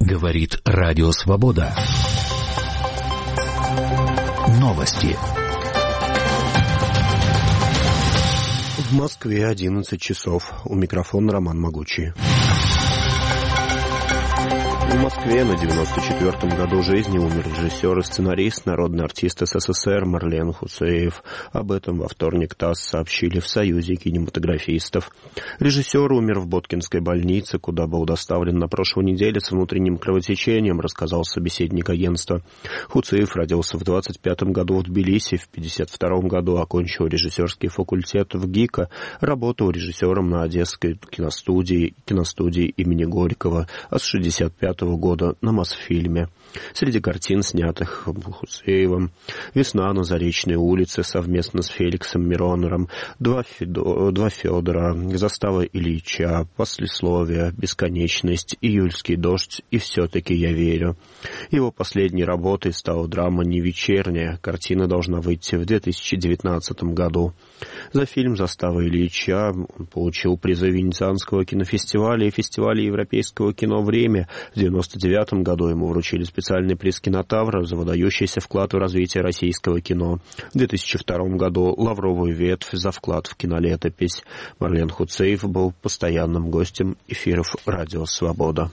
Говорит Радио Свобода. Новости. В Москве 11 часов. У микрофона Роман Могучий. В Москве на 94-м году жизни умер режиссер и сценарист, народный артист СССР Марлен Хуцеев. Об этом во вторник ТАСС сообщили в Союзе кинематографистов. Режиссер умер в Боткинской больнице, куда был доставлен на прошлой неделе с внутренним кровотечением, рассказал собеседник агентства. Хуцеев родился в 25-м году в Тбилиси, в 52-м году окончил режиссерский факультет в ГИКа, работал режиссером на Одесской киностудии имени Горького, а с 65-го года на Мосфильме. Среди картин, снятых Хуцеевым: «Весна на Заречной улице» совместно с Феликсом Миронером, «Два Федора», «Застава Ильича», «Послесловие», «Бесконечность», «Июльский дождь» и «Все-таки я верю». Его последней работой стала драма «Не вечерняя». Картина должна выйти в 2019 году. За фильм «Застава Ильича» он получил призы Венецианского кинофестиваля и фестиваля европейского кино «Время». В 1999 году ему вручили специальный приз «Кинотавра» за выдающийся вклад в развитие российского кино. В 2002 году «Лавровую ветвь» за вклад в кинолетопись. Марлен Хуцеев был постоянным гостем эфиров «Радио Свобода».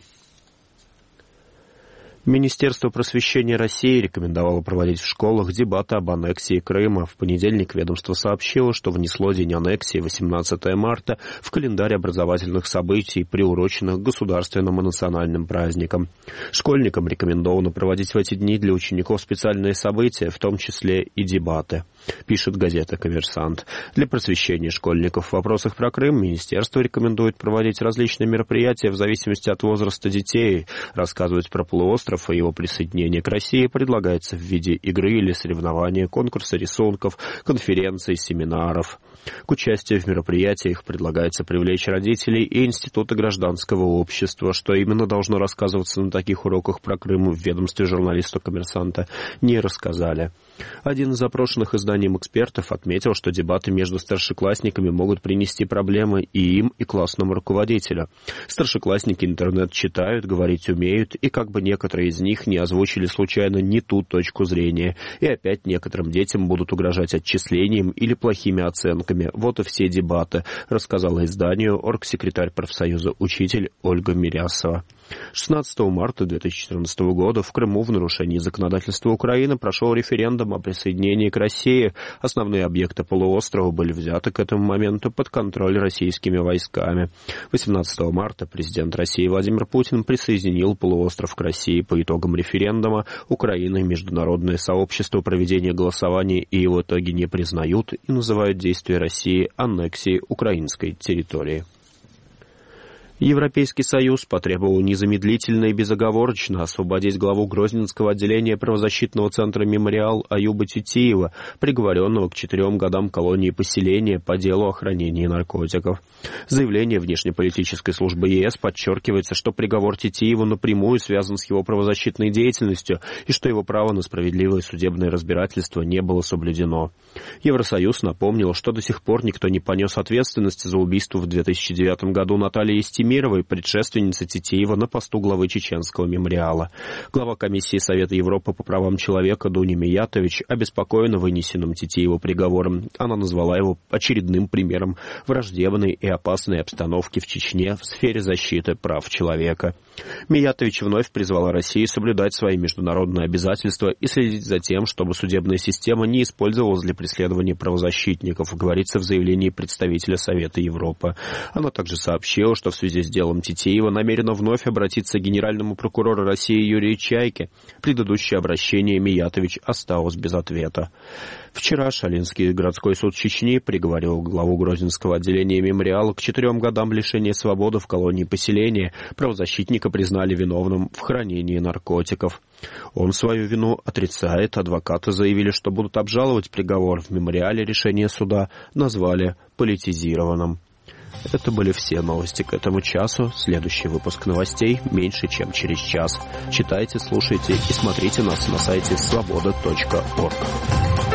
Министерство просвещения России рекомендовало проводить в школах дебаты об аннексии Крыма. В понедельник ведомство сообщило, что внесло день аннексии 18 марта в календарь образовательных событий, приуроченных к государственным и национальным праздникам. Школьникам рекомендовано проводить в эти дни для учеников специальные события, в том числе и дебаты, пишет газета «Коммерсант». Для просвещения школьников в вопросах про Крым министерство рекомендует проводить различные мероприятия в зависимости от возраста детей, рассказывать про полуостров и его присоединение к России предлагается в виде игры или соревнования, конкурса рисунков, конференций, семинаров. К участию в мероприятиях предлагается привлечь родителей и институты гражданского общества. Что именно должно рассказываться на таких уроках про Крым, в ведомстве журналисту «Коммерсанта» не рассказали. Один из запрошенных изданием экспертов отметил, что дебаты между старшеклассниками могут принести проблемы и им, и классному руководителю. Старшеклассники интернет читают, говорить умеют, и как бы некоторые из них не озвучили случайно не ту точку зрения. И опять некоторым детям будут угрожать отчислением или плохими оценками. Вот и все дебаты, рассказала изданию оргсекретарь профсоюза «Учитель» Ольга Мирясова. 16 марта 2014 года в Крыму в нарушении законодательства Украины прошел референдум о присоединении к России. Основные объекты полуострова были взяты к этому моменту под контроль российскими войсками. 18 марта президент России Владимир Путин присоединил полуостров к России. По итогам референдума Украина и международное сообщество проведения голосования и его итоги не признают и называют действия России аннексией украинской территории. Европейский Союз потребовал незамедлительно и безоговорочно освободить главу Грозненского отделения правозащитного центра «Мемориал» Аюба Титиева, приговоренного к 4 годам колонии поселения по делу о хранении наркотиков. Заявление внешнеполитической службы ЕС подчеркивается, что приговор Титиева напрямую связан с его правозащитной деятельностью и что его право на справедливое судебное разбирательство не было соблюдено. Евросоюз напомнил, что до сих пор никто не понес ответственности за убийство в 2009 году Натальи Истемировой, предшественницы Титиева, на посту главы Чеченского мемориала. Глава Комиссии Совета Европы по правам человека Дуня Миятович обеспокоена вынесенным Титиеву приговором. Она назвала его очередным примером враждебной и опасной обстановки в Чечне в сфере защиты прав человека. Миятович вновь призвала Россию соблюдать свои международные обязательства и следить за тем, чтобы судебная система не использовалась для преследования правозащитников, говорится в заявлении представителя Совета Европы. Она также сообщила, что в связи с делом Титиева намерена вновь обратиться к генеральному прокурору России Юрию Чайке. Предыдущее обращение Миятович осталось без ответа. Вчера Шалинский городской суд Чечни приговорил главу Грозненского отделения «Мемориала» к 4 годам лишения свободы в колонии поселения. Правозащитника признали виновным в хранении наркотиков. Он свою вину отрицает. Адвокаты заявили, что будут обжаловать приговор. В «Мемориале» решение суда назвали политизированным. Это были все новости к этому часу. Следующий выпуск новостей меньше, чем через час. Читайте, слушайте и смотрите нас на сайте svoboda.org.